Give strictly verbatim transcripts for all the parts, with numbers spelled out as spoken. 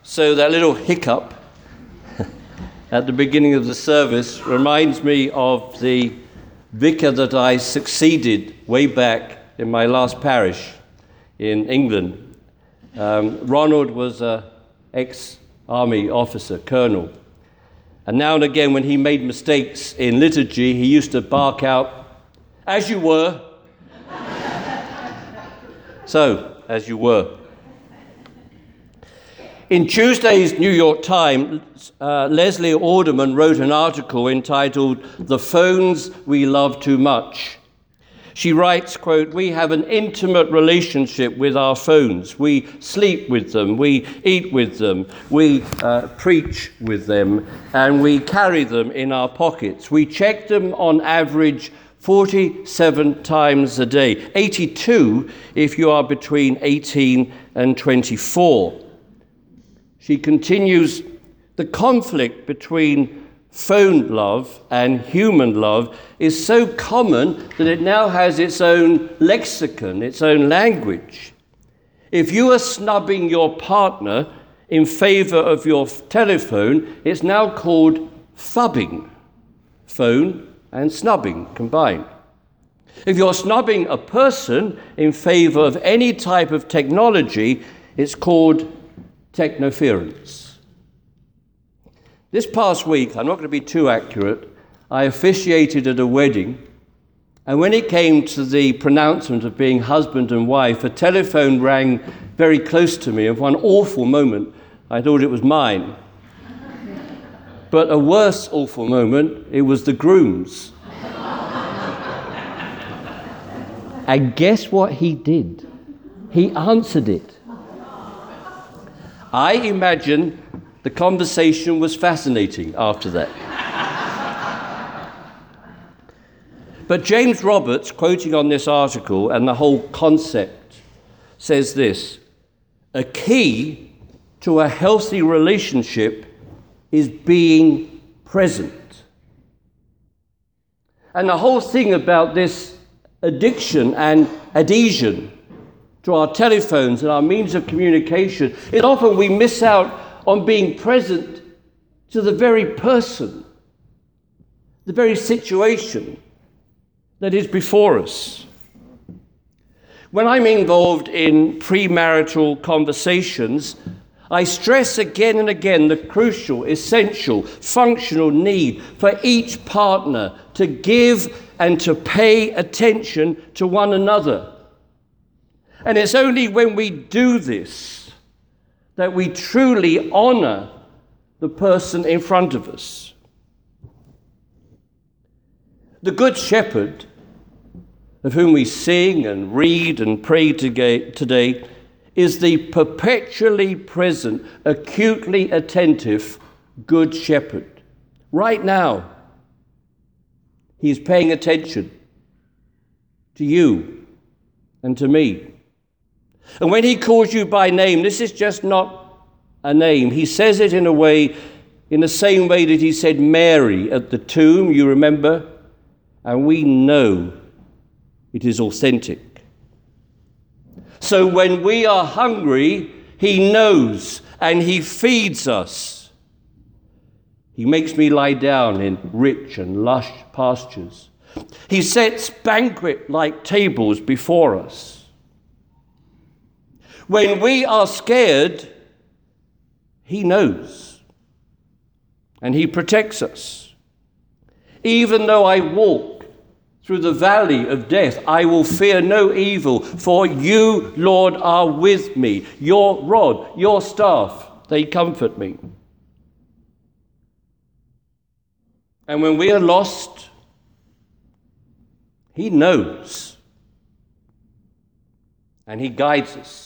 So that little hiccup at the beginning of the service reminds me of the vicar that I succeeded way back in my last parish in England. Um, Ronald was an ex-army officer, colonel. And now and again when he made mistakes in liturgy, he used to bark out, "As you were." So, as you were. In Tuesday's New York Times, uh, Leslie Alderman wrote an article entitled "The Phones We Love Too Much." She writes, quote, "We have an intimate relationship with our phones. We sleep with them, we eat with them, we uh, preach with them, and we carry them in our pockets. We check them on average forty-seven times a day, eighty-two if you are between eighteen and twenty-four. She continues, "The conflict between phone love and human love is so common that it now has its own lexicon, its own language. If you are snubbing your partner in favor of your telephone, it's now called phubbing, phone and snubbing combined. If you're snubbing a person in favor of any type of technology, it's called technoference." This past week, I'm not going to be too accurate, I officiated at a wedding, and when it came to the pronouncement of being husband and wife, a telephone rang very close to me, and for one awful moment, I thought it was mine. But a worse awful moment, it was the groom's. And guess what he did? He answered it. I imagine the conversation was fascinating after that. But James Roberts, quoting on this article and the whole concept, says this: "A key to a healthy relationship is being present." And the whole thing about this addiction and adhesion to our telephones and our means of communication is often we miss out on being present to the very person, the very situation that is before us. When I'm involved in premarital conversations, I stress again and again the crucial, essential, functional need for each partner to give and to pay attention to one another. And it's only when we do this that we truly honor the person in front of us. The Good Shepherd, of whom we sing and read and pray today, is the perpetually present, acutely attentive Good Shepherd. Right now, he's paying attention to you and to me. And when he calls you by name, this is just not a name. He says it in a way, in the same way that he said Mary at the tomb, you remember? And we know it is authentic. So when we are hungry, he knows and he feeds us. He makes me lie down in rich and lush pastures. He sets banquet-like tables before us. When we are scared, he knows, and he protects us. Even though I walk through the valley of death, I will fear no evil, for you, Lord, are with me. Your rod, your staff, they comfort me. And when we are lost, he knows, and he guides us.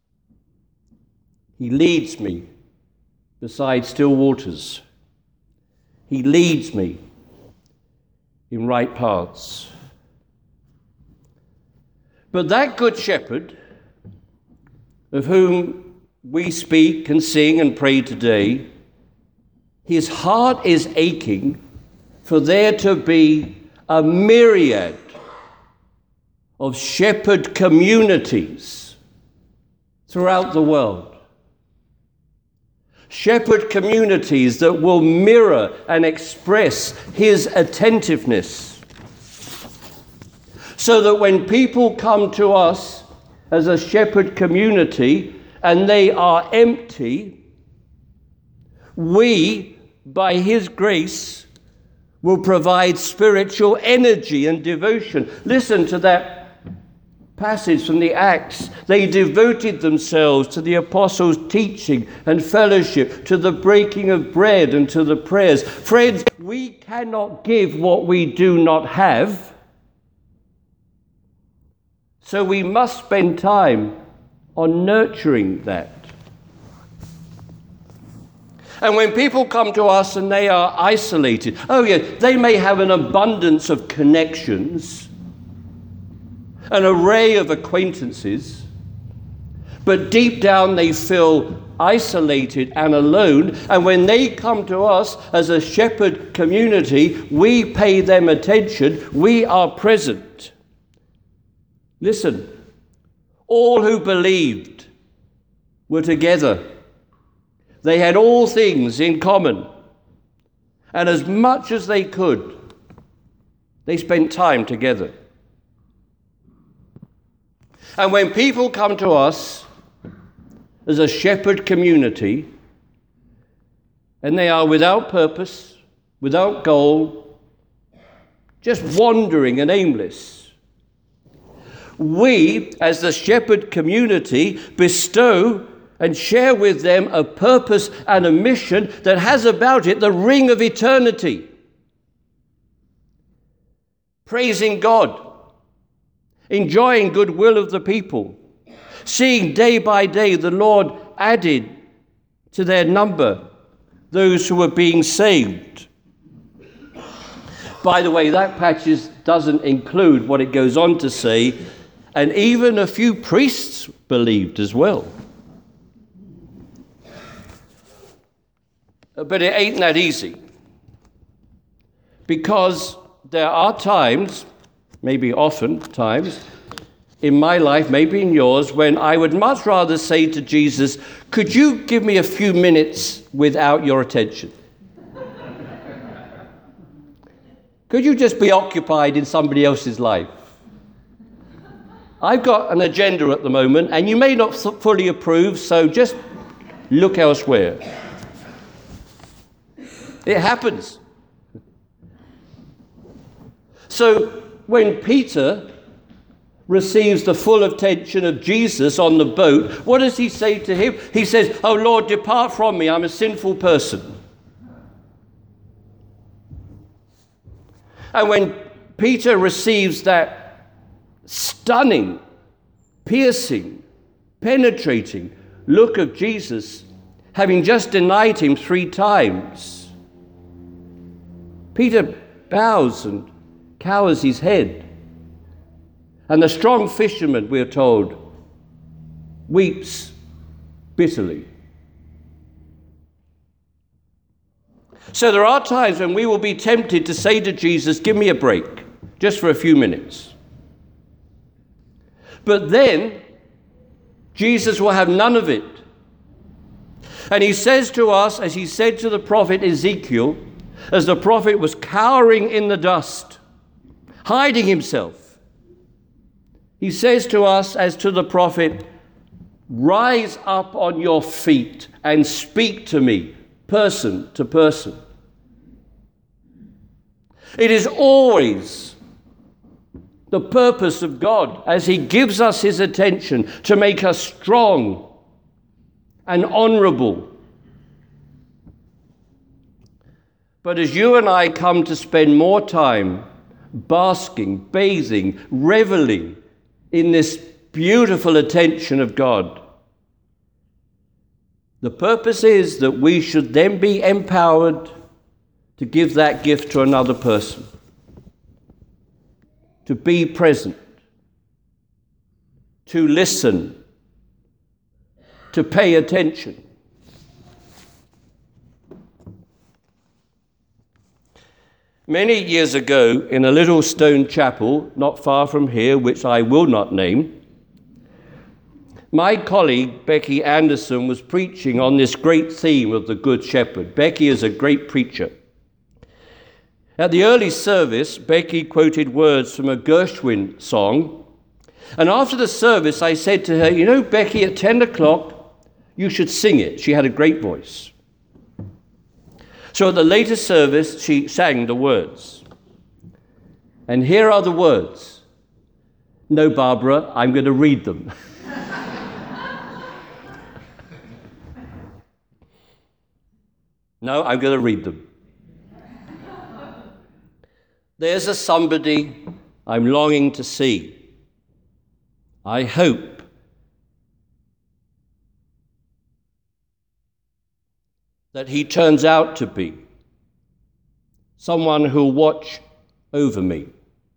He leads me beside still waters. He leads me in right paths. But that Good Shepherd, of whom we speak and sing and pray today, his heart is aching for there to be a myriad of shepherd communities throughout the world. shepherd communities that will mirror and express his attentiveness. So that when people come to us as a shepherd community and they are empty, we, by his grace, will provide spiritual energy and devotion. Listen to that passage from the Acts. They devoted themselves to the apostles' teaching and fellowship, to the breaking of bread and to the prayers. Friends, we cannot give what we do not have. So we must spend time on nurturing that. And when people come to us and they are isolated, oh yeah, they may have an abundance of connections, an array of acquaintances, but deep down they feel isolated and alone. And when they come to us as a shepherd community, we pay them attention, we are present. Listen, all who believed were together. They had all things in common. And as much as they could, they spent time together. And when people come to us as a shepherd community, and they are without purpose, without goal, just wandering and aimless, we, as the shepherd community, bestow and share with them a purpose and a mission that has about it the ring of eternity. Praising God, enjoying goodwill of the people, seeing day by day the Lord added to their number those who were being saved. By the way, that passage doesn't include what it goes on to say, and even a few priests believed as well. But it ain't that easy. Because there are times, maybe often times, in my life, maybe in yours, when I would much rather say to Jesus, could you give me a few minutes without your attention? Could you just be occupied in somebody else's life? I've got an agenda at the moment, and you may not fully approve, so just look elsewhere. It happens. So when Peter receives the full attention of Jesus on the boat, what does he say to him? He says, "Oh Lord, depart from me, I'm a sinful person." And when Peter receives that stunning, piercing, penetrating look of Jesus, having just denied him three times, Peter bows and cowers his head. And the strong fisherman, we're told, weeps bitterly. So there are times when we will be tempted to say to Jesus, give me a break, just for a few minutes. But then Jesus will have none of it. And he says to us, as he said to the prophet Ezekiel, as the prophet was cowering in the dust, hiding himself, he says to us, as to the prophet, rise up on your feet and speak to me, person to person. It is always the purpose of God, as he gives us his attention, to make us strong and honorable. But as you and I come to spend more time basking, bathing, reveling in this beautiful attention of God, the purpose is that we should then be empowered to give that gift to another person, to be present, to listen, to pay attention. Many years ago, in a little stone chapel not far from here, which I will not name, My colleague, Becky Anderson, was preaching on this great theme of the Good Shepherd. Becky is a great preacher. At the early service, Becky quoted words from a Gershwin song. And after the service, I said to her, you know, Becky, at ten o'clock, you should sing it. She had a great voice. So at the later service, she sang the words. And here are the words. No, Barbara, I'm going to read them. No, I'm going to read them. There's a somebody I'm longing to see. I hope that he turns out to be someone who'll watch over me.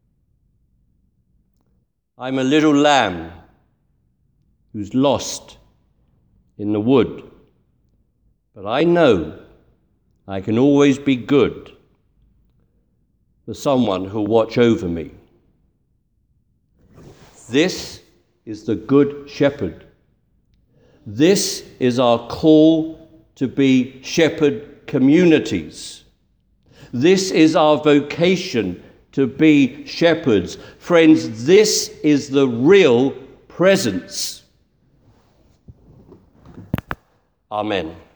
I'm a little lamb who's lost in the wood, but I know I can always be good for someone who'll watch over me. This is the Good Shepherd. This is our call to be shepherd communities. This is our vocation to be shepherds. Friends, this is the real presence. Amen.